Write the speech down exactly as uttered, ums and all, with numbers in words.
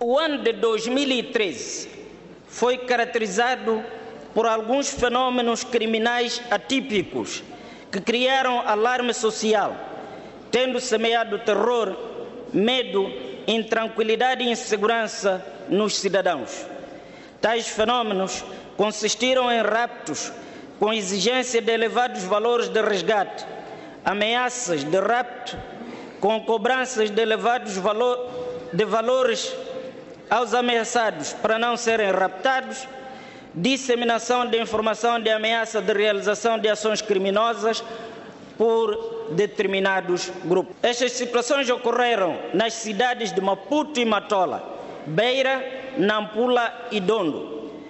O ano de dois mil e treze foi caracterizado por alguns fenômenos criminais atípicos que criaram alarme social, tendo semeado terror, medo, intranquilidade e insegurança nos cidadãos. Tais fenômenos consistiram em raptos com exigência de elevados valores de resgate, ameaças de rapto com cobranças de elevados valor, de valores aos ameaçados para não serem raptados, disseminação de informação de ameaça de realização de ações criminosas por determinados grupos. Estas situações ocorreram nas cidades de Maputo e Matola, Beira, Nampula e Dondo.